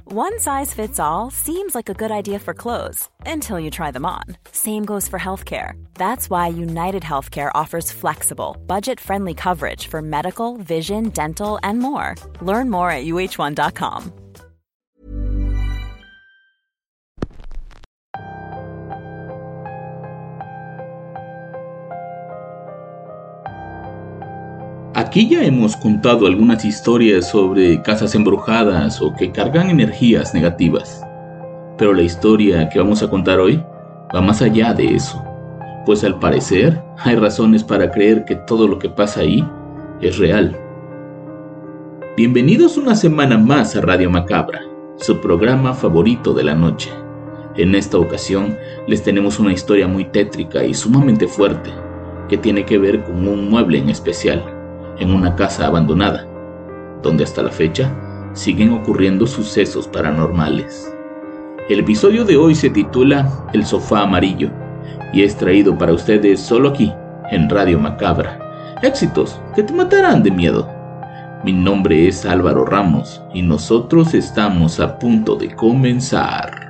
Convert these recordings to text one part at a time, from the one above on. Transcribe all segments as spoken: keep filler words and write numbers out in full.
One size fits all seems like a good idea for clothes until you try them on. Same goes for healthcare. That's why United Healthcare offers flexible, budget-friendly coverage for medical, vision, dental, and more. Learn more at U H one dot com. Aquí ya hemos contado algunas historias sobre casas embrujadas o que cargan energías negativas. Pero la historia que vamos a contar hoy va más allá de eso, pues al parecer hay razones para creer que todo lo que pasa ahí es real. Bienvenidos una semana más a Radio Macabra, su programa favorito de la noche. En esta ocasión les tenemos una historia muy tétrica y sumamente fuerte, que tiene que ver con un mueble en especial, en una casa abandonada, donde hasta la fecha siguen ocurriendo sucesos paranormales. El episodio de hoy se titula El Sofá Amarillo y es traído para ustedes solo aquí, en Radio Macabra. Éxitos que te matarán de miedo. Mi nombre es Álvaro Ramos y nosotros estamos a punto de comenzar.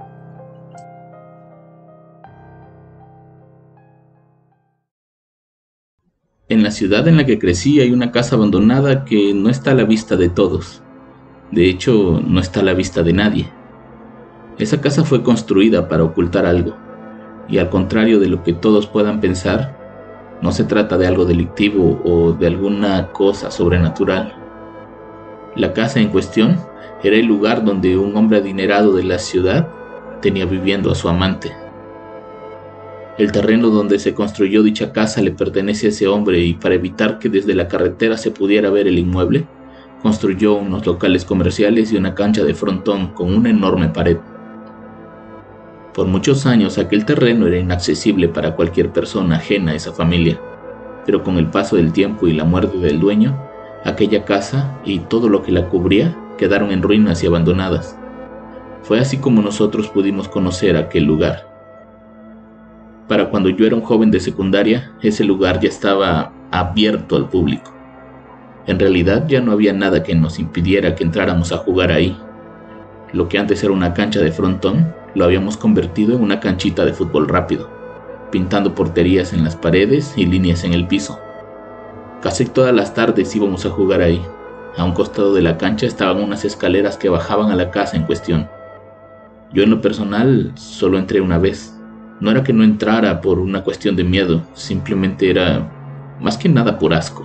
En la ciudad en la que crecí hay una casa abandonada que no está a la vista de todos. De hecho, no está a la vista de nadie. Esa casa fue construida para ocultar algo, y al contrario de lo que todos puedan pensar, no se trata de algo delictivo o de alguna cosa sobrenatural. La casa en cuestión era el lugar donde un hombre adinerado de la ciudad tenía viviendo a su amante. El terreno donde se construyó dicha casa le pertenece a ese hombre y para evitar que desde la carretera se pudiera ver el inmueble, construyó unos locales comerciales y una cancha de frontón con una enorme pared. Por muchos años aquel terreno era inaccesible para cualquier persona ajena a esa familia, pero con el paso del tiempo y la muerte del dueño, aquella casa y todo lo que la cubría quedaron en ruinas y abandonadas. Fue así como nosotros pudimos conocer aquel lugar. Para cuando yo era un joven de secundaria, ese lugar ya estaba abierto al público. En realidad ya no había nada que nos impidiera que entráramos a jugar ahí. Lo que antes era una cancha de frontón, lo habíamos convertido en una canchita de fútbol rápido, pintando porterías en las paredes y líneas en el piso. Casi todas las tardes íbamos a jugar ahí. A un costado de la cancha estaban unas escaleras que bajaban a la casa en cuestión. Yo en lo personal solo entré una vez. No era que no entrara por una cuestión de miedo, simplemente era más que nada por asco.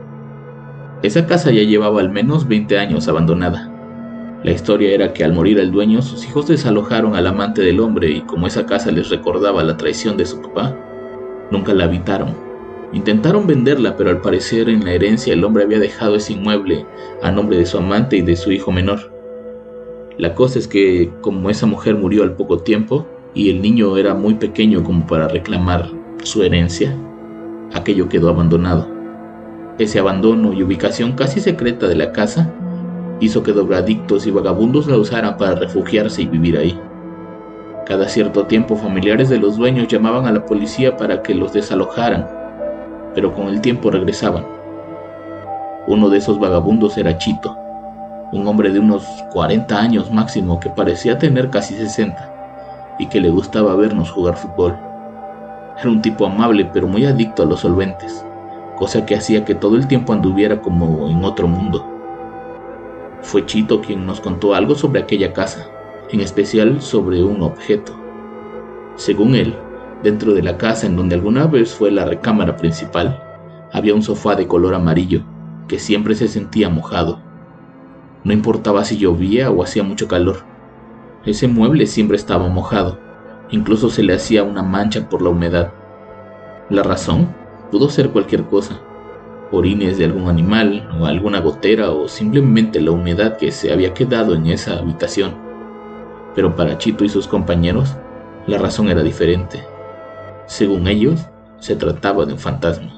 Esa casa ya llevaba al menos veinte años abandonada. La historia era que al morir el dueño, sus hijos desalojaron al amante del hombre y como esa casa les recordaba la traición de su papá, nunca la habitaron. Intentaron venderla, pero al parecer en la herencia el hombre había dejado ese inmueble a nombre de su amante y de su hijo menor. La cosa es que, como esa mujer murió al poco tiempo, y el niño era muy pequeño como para reclamar su herencia, aquello quedó abandonado. Ese abandono y ubicación casi secreta de la casa hizo que drogadictos y vagabundos la usaran para refugiarse y vivir ahí. Cada cierto tiempo familiares de los dueños llamaban a la policía para que los desalojaran, pero con el tiempo regresaban. Uno de esos vagabundos era Chito, un hombre de unos cuarenta años máximo que parecía tener casi sesenta. Y que le gustaba vernos jugar fútbol. Era un tipo amable pero muy adicto a los solventes, cosa que hacía que todo el tiempo anduviera como en otro mundo. Fue Chito quien nos contó algo sobre aquella casa, en especial sobre un objeto. Según él, dentro de la casa en donde alguna vez fue la recámara principal, había un sofá de color amarillo, que siempre se sentía mojado. No importaba si llovía o hacía mucho calor. Ese mueble siempre estaba mojado, incluso se le hacía una mancha por la humedad. La razón pudo ser cualquier cosa, orines de algún animal o alguna gotera o simplemente la humedad que se había quedado en esa habitación. Pero para Chito y sus compañeros, la razón era diferente. Según ellos, se trataba de un fantasma.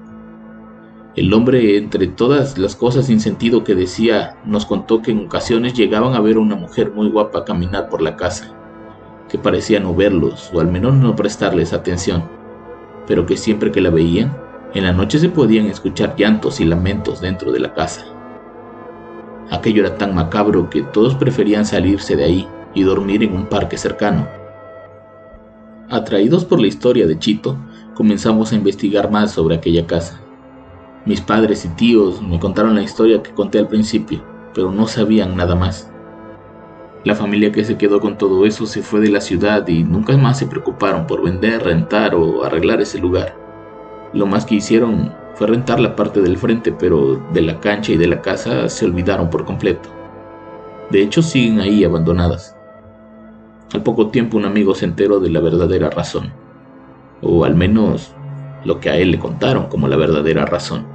El hombre, entre todas las cosas sin sentido que decía, nos contó que en ocasiones llegaban a ver a una mujer muy guapa caminar por la casa, que parecía no verlos o al menos no prestarles atención, pero que siempre que la veían, en la noche se podían escuchar llantos y lamentos dentro de la casa. Aquello era tan macabro que todos preferían salirse de ahí y dormir en un parque cercano. Atraídos por la historia de Chito, comenzamos a investigar más sobre aquella casa. Mis padres y tíos me contaron la historia que conté al principio, pero no sabían nada más. La familia que se quedó con todo eso se fue de la ciudad y nunca más se preocuparon por vender, rentar o arreglar ese lugar. Lo más que hicieron fue rentar la parte del frente, pero de la cancha y de la casa se olvidaron por completo. De hecho, siguen ahí abandonadas. Al poco tiempo un amigo se enteró de la verdadera razón, o al menos lo que a él le contaron como la verdadera razón.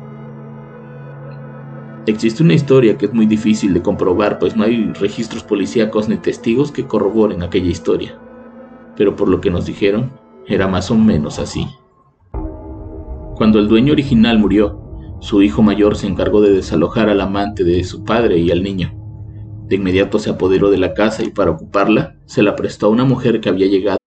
Existe una historia que es muy difícil de comprobar, pues no hay registros policíacos ni testigos que corroboren aquella historia, pero por lo que nos dijeron, era más o menos así. Cuando el dueño original murió, su hijo mayor se encargó de desalojar al amante de su padre y al niño. De inmediato se apoderó de la casa y para ocuparla, se la prestó a una mujer que había llegado.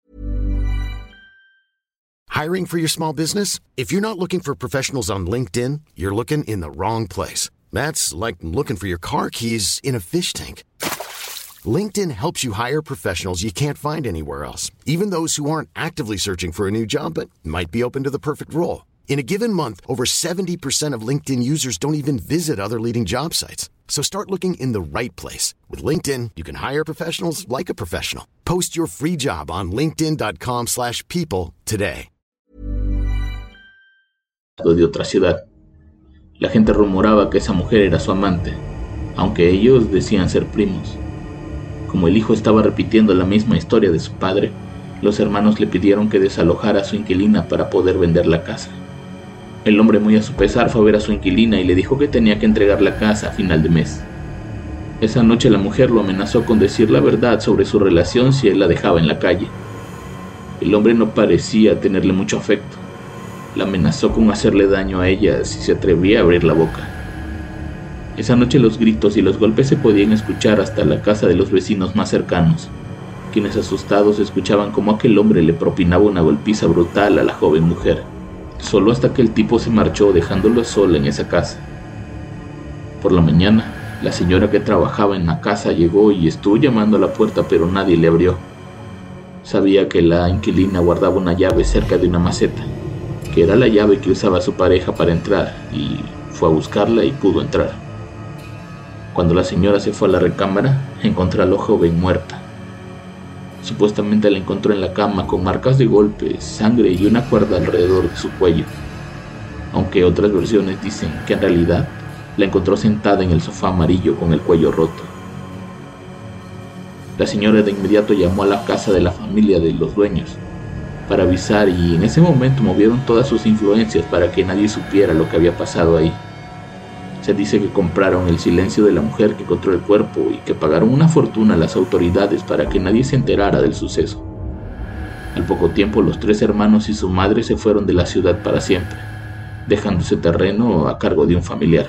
Hiring for your small business? If you're not looking for professionals on LinkedIn, you're looking in the wrong place. That's like looking for your car keys in a fish tank. LinkedIn helps you hire professionals you can't find anywhere else, even those who aren't actively searching for a new job but might be open to the perfect role. In a given month, over seventy percent of LinkedIn users don't even visit other leading job sites. So start looking in the right place. With LinkedIn, you can hire professionals like a professional. Post your free job on linkedin dot com slash people today. De otra ciudad. La gente rumoraba que esa mujer era su amante, aunque ellos decían ser primos. Como el hijo estaba repitiendo la misma historia de su padre, los hermanos le pidieron que desalojara a su inquilina para poder vender la casa. El hombre, muy a su pesar, fue a ver a su inquilina y le dijo que tenía que entregar la casa a final de mes. Esa noche la mujer lo amenazó con decir la verdad sobre su relación si él la dejaba en la calle. El hombre no parecía tenerle mucho afecto. La amenazó con hacerle daño a ella si se atrevía a abrir la boca. Esa noche los gritos y los golpes se podían escuchar hasta la casa de los vecinos más cercanos, quienes asustados escuchaban cómo aquel hombre le propinaba una golpiza brutal a la joven mujer, solo hasta que el tipo se marchó dejándolo sola en esa casa. Por la mañana, la señora que trabajaba en la casa llegó y estuvo llamando a la puerta, pero nadie le abrió. Sabía que la inquilina guardaba una llave cerca de una maceta, que era la llave que usaba su pareja para entrar, y fue a buscarla y pudo entrar. Cuando la señora se fue a la recámara, encontró a la joven muerta. Supuestamente la encontró en la cama con marcas de golpes, sangre y una cuerda alrededor de su cuello, aunque otras versiones dicen que en realidad la encontró sentada en el sofá amarillo con el cuello roto. La señora de inmediato llamó a la casa de la familia de los dueños para avisar, y en ese momento movieron todas sus influencias para que nadie supiera lo que había pasado ahí. Se dice que compraron el silencio de la mujer que encontró el cuerpo y que pagaron una fortuna a las autoridades para que nadie se enterara del suceso. Al poco tiempo, los tres hermanos y su madre se fueron de la ciudad para siempre, dejando ese terreno a cargo de un familiar.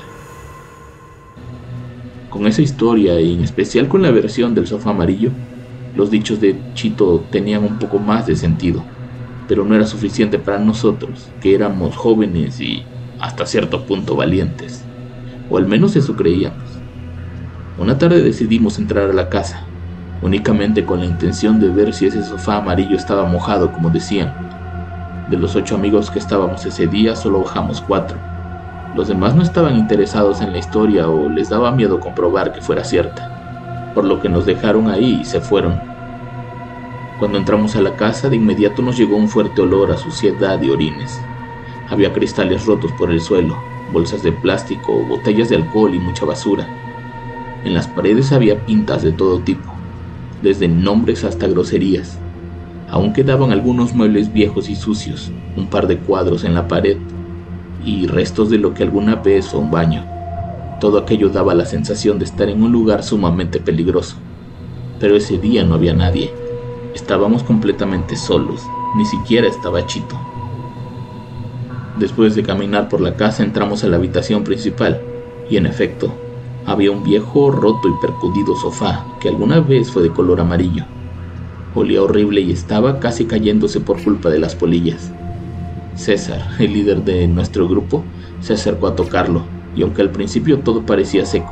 Con esa historia, y en especial con la versión del sofá amarillo, los dichos de Chito tenían un poco más de sentido, pero no era suficiente para nosotros, que éramos jóvenes y hasta cierto punto valientes, o al menos eso creíamos. Una tarde decidimos entrar a la casa, únicamente con la intención de ver si ese sofá amarillo estaba mojado, como decían. De los ocho amigos que estábamos ese día, solo bajamos cuatro. Los demás no estaban interesados en la historia o les daba miedo comprobar que fuera cierta, por lo que nos dejaron ahí y se fueron. Cuando entramos a la casa, de inmediato nos llegó un fuerte olor a suciedad y orines. Había cristales rotos por el suelo, bolsas de plástico, botellas de alcohol y mucha basura. En las paredes había pintas de todo tipo, desde nombres hasta groserías. Aún quedaban algunos muebles viejos y sucios, un par de cuadros en la pared y restos de lo que alguna vez fue un baño. Todo aquello daba la sensación de estar en un lugar sumamente peligroso. Pero ese día no había nadie. Estábamos completamente solos, ni siquiera estaba Chito. Después de caminar por la casa, entramos a la habitación principal, y en efecto, había un viejo, roto y percudido sofá que alguna vez fue de color amarillo. Olía horrible y estaba casi cayéndose por culpa de las polillas. César, el líder de nuestro grupo, se acercó a tocarlo, y aunque al principio todo parecía seco,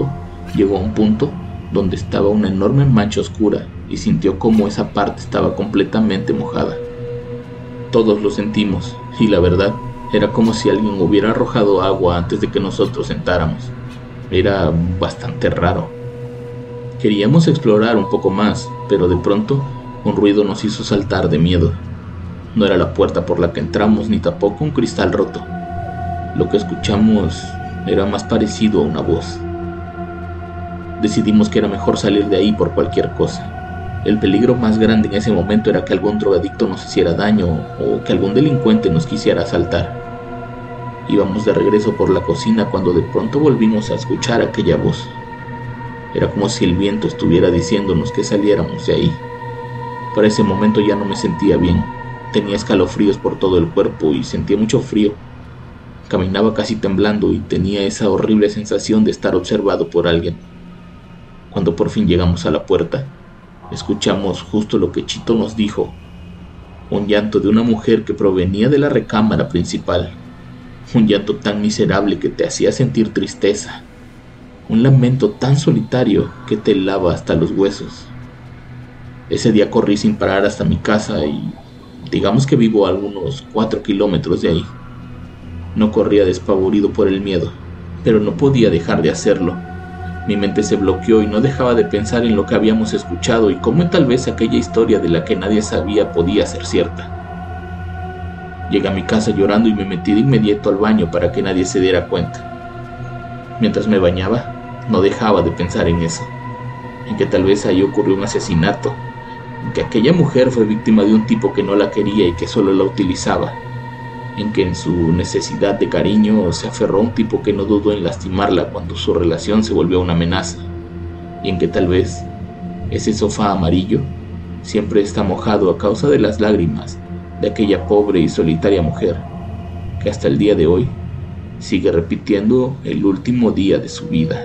Llegó a un punto donde estaba una enorme mancha oscura y sintió como esa parte estaba completamente mojada. Todos lo sentimos y la verdad era como si alguien hubiera arrojado agua antes de que nosotros entráramos. Era bastante raro. Queríamos explorar un poco más, pero de pronto un ruido nos hizo saltar de miedo. No era la puerta por la que entramos ni tampoco un cristal roto. Lo que escuchamos era más parecido a una voz. Decidimos que era mejor salir de ahí por cualquier cosa. El peligro más grande en ese momento era que algún drogadicto nos hiciera daño o que algún delincuente nos quisiera asaltar. Íbamos de regreso por la cocina cuando de pronto volvimos a escuchar aquella voz. Era como si el viento estuviera diciéndonos que saliéramos de ahí. Para ese momento ya no me sentía bien. Tenía escalofríos por todo el cuerpo y sentía mucho frío. Caminaba casi temblando y tenía esa horrible sensación de estar observado por alguien. Cuando por fin llegamos a la puerta, escuchamos justo lo que Chito nos dijo. Un llanto de una mujer que provenía de la recámara principal. Un llanto tan miserable que te hacía sentir tristeza. Un lamento tan solitario que te helaba hasta los huesos. Ese día corrí sin parar hasta mi casa y digamos que vivo a algunos cuatro kilómetros de ahí. No corría despavorido por el miedo, pero no podía dejar de hacerlo. Mi mente se bloqueó y no dejaba de pensar en lo que habíamos escuchado y cómo tal vez aquella historia de la que nadie sabía podía ser cierta. Llegué a mi casa llorando y me metí de inmediato al baño para que nadie se diera cuenta. Mientras me bañaba, no dejaba de pensar en eso, en que tal vez ahí ocurrió un asesinato, en que aquella mujer fue víctima de un tipo que no la quería y que solo la utilizaba, en que en su necesidad de cariño se aferró a un tipo que no dudó en lastimarla cuando su relación se volvió una amenaza, y en que tal vez ese sofá amarillo siempre está mojado a causa de las lágrimas de aquella pobre y solitaria mujer que hasta el día de hoy sigue repitiendo el último día de su vida.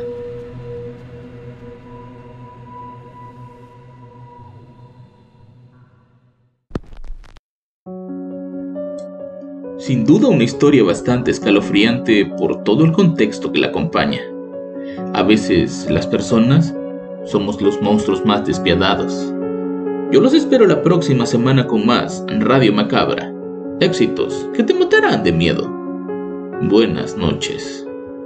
Sin duda una historia bastante escalofriante por todo el contexto que la acompaña. A veces las personas somos los monstruos más despiadados. Yo los espero la próxima semana con más Radio Macabra. Éxitos que te matarán de miedo. Buenas noches.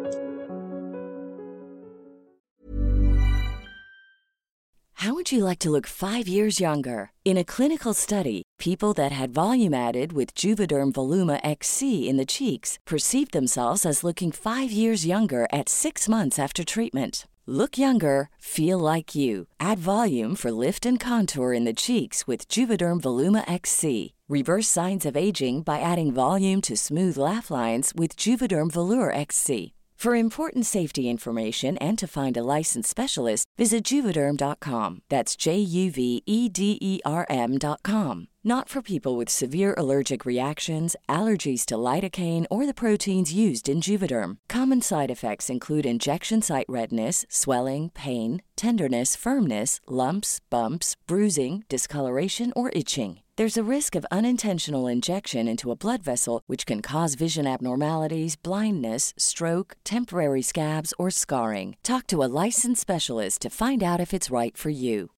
How would you like to look five years younger? In a clinical study, people that had volume added with Juvederm Voluma X C in the cheeks perceived themselves as looking five years younger at six months after treatment. Look younger, feel like you. Add volume for lift and contour in the cheeks with Juvederm Voluma X C. Reverse signs of aging by adding volume to smooth laugh lines with Juvederm Volure X C. For important safety information and to find a licensed specialist, visit Juvederm dot com. That's J U V E D E R M dot com. Not for people with severe allergic reactions, allergies to lidocaine, or the proteins used in Juvederm. Common side effects include injection site redness, swelling, pain, tenderness, firmness, lumps, bumps, bruising, discoloration, or itching. There's a risk of unintentional injection into a blood vessel, which can cause vision abnormalities, blindness, stroke, temporary scabs, or scarring. Talk to a licensed specialist to find out if it's right for you.